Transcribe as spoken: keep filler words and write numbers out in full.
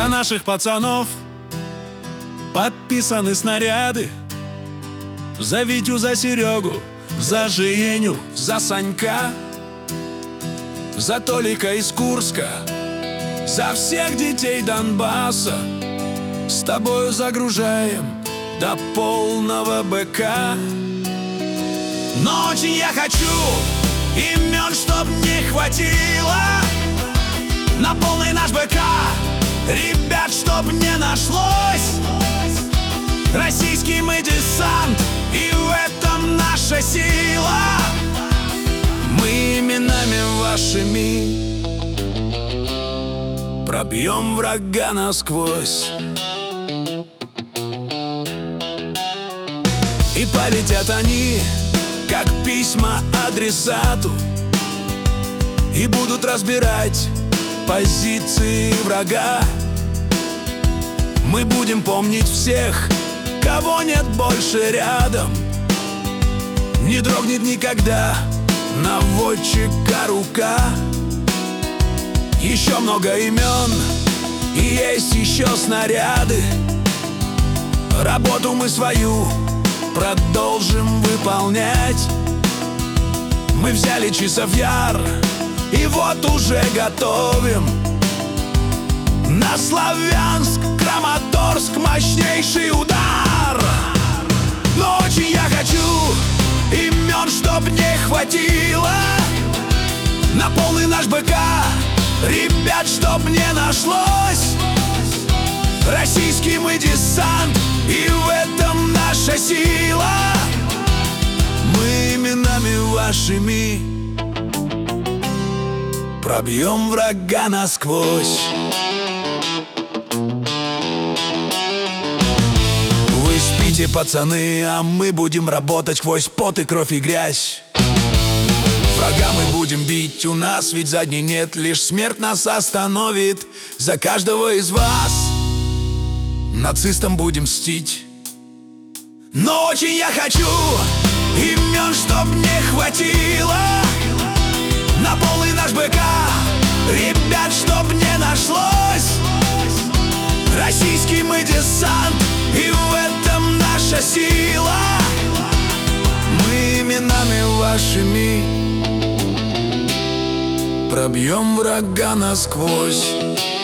За наших пацанов подписаны снаряды. За Витю, за Серегу, за Женю, за Санька, за Толика из Курска, за всех детей Донбасса. С тобою загружаем до полного БК. Но очень я хочу имен, чтоб не хватило на полный наш БК. Ребят, чтоб не нашлось. Российский мы десант, и в этом наша сила. Мы именами вашими пробьем врага насквозь. И полетят они, как письма адресату, и будут разбирать позиции врага. Мы будем помнить всех, кого нет больше рядом. Не дрогнет никогда наводчика рука. Еще много имен, и есть еще снаряды. Работу мы свою продолжим выполнять. Мы взяли Часов Яр, и вот уже готовим на Славянск, Краматорск мощнейший удар. Но очень я хочу имен, чтоб не хватило на полный наш БК. Ребят, чтоб не нашлось. Российский мы десант, и в этом наша сила. Мы именами вашими пробьем врага насквозь. Вы спите, пацаны, а мы будем работать сквозь пот и кровь и грязь. Врага мы будем бить, у нас ведь задней нет, лишь смерть нас остановит. За каждого из вас нацистам будем мстить. Но очень я хочу имен, чтоб не хватило на полный наш БК. Ребят, чтоб не нашлось. Российский мы десант, и в этом наша сила. Мы именами вашими пробьем врага насквозь.